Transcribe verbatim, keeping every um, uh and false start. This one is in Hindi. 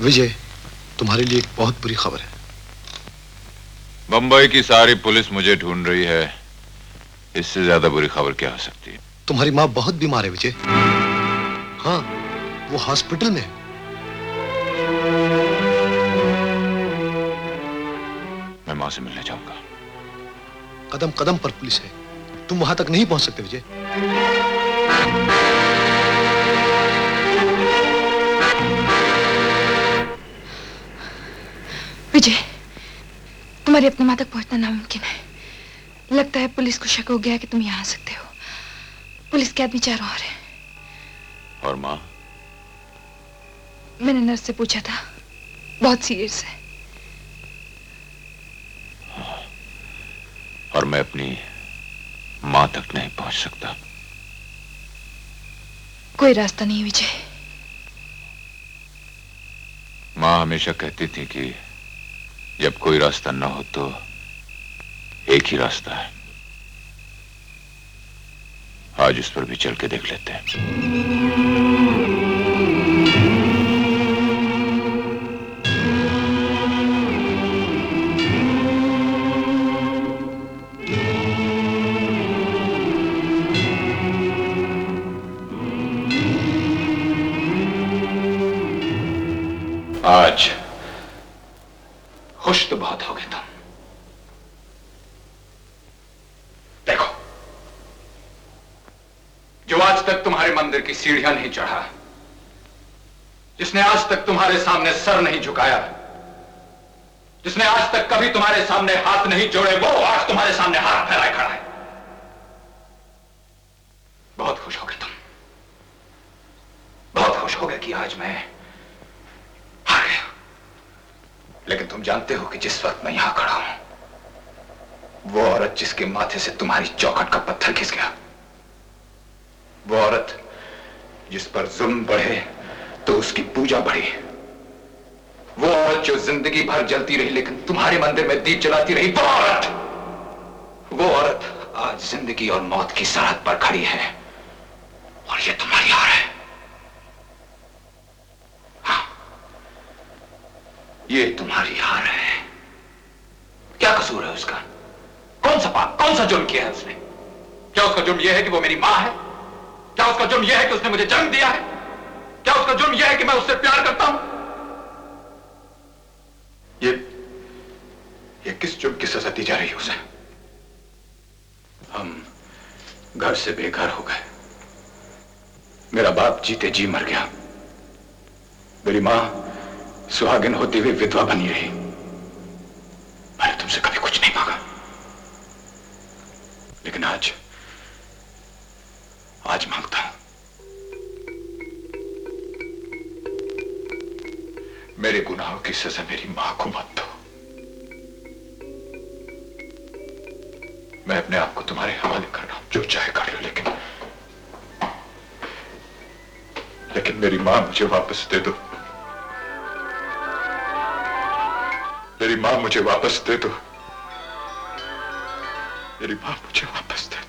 विजय, तुम्हारे लिए एक बहुत बुरी खबर है। बंबई की सारी पुलिस मुझे ढूंढ रही है। इससे ज्यादा बुरी खबर क्या हो सकती है? तुम्हारी माँ बहुत बीमार है विजय। हाँ, वो हॉस्पिटल में है। मैं माँ से मिलने जाऊंगा। कदम कदम पर पुलिस है, तुम वहां तक नहीं पहुंच सकते विजय। विजय, तुम्हारी अपनी माँ तक पहुंचना नामुमकिन है। लगता है पुलिस को शक हो गया कि तुम यहाँ आ सकते हो। पुलिस के आदमी चारों ओर है। और माँ? मैंने नर्स से पूछा था, बहुत सीरियस है। और मैं अपनी माँ तक नहीं पहुंच सकता। कोई रास्ता नहीं विजय। माँ हमेशा कहती थी कि जब कोई रास्ता न हो तो एक ही रास्ता है। आज उस पर भी चल के देख लेते हैं। आज खुश तो बहुत हो गए तुम। देखो, जो आज तक तुम्हारे मंदिर की सीढ़ियां नहीं चढ़ा, जिसने आज तक तुम्हारे सामने सर नहीं झुकाया, जिसने आज तक कभी तुम्हारे सामने हाथ नहीं जोड़े, वो आज तुम्हारे सामने हाथ फैलाए खड़ा है। बहुत खुश हो गए तुम, बहुत खुश हो गए कि आज मैं हार गया। लेकिन तुम जानते हो कि जिस वक्त मैं यहां खड़ा हूं, वो औरत जिसके माथे से तुम्हारी चौखट का पत्थर खिस गया, वो औरत जिस पर जुल्म बढ़े तो उसकी पूजा बढ़ी, वो औरत जो जिंदगी भर जलती रही लेकिन तुम्हारे मंदिर में दीप जलाती रही, वो औरत वो औरत आज जिंदगी और मौत की सरहद पर खड़ी है। और ये तुम्हारी हार है। हाँ, ये तुम्हारी हार है। क्या कसूर है उसका? कौन सा पाप, कौन सा जुर्म किया है उसने? क्या उसका जुर्म यह है कि वो मेरी मां है? क्या उसका जुर्म यह है कि उसने मुझे जन्म दिया है? क्या उसका जुर्म यह है कि मैं उससे प्यार करता हूं? ये ये किस जुर्म की सजा दी जा रही है उसे? हम घर से बेघर हो गए। मेरा बाप जीते जी मर गया। मेरी मां सुहागिन होते हुए विधवा बनी रही। मैंने तुमसे कभी कुछ नहीं मांगा, लेकिन आज आज मांगता हूं। मेरे गुनाहों की सजा मेरी मां को मत दो। मैं अपने आप को तुम्हारे हवाले कर रहा हूं, जो चाहे कर लो, लेकिन लेकिन मेरी मां मुझे वापस दे दो। मेरी मां मुझे वापस दे दो। मेरी मां मुझे वापस दे दो।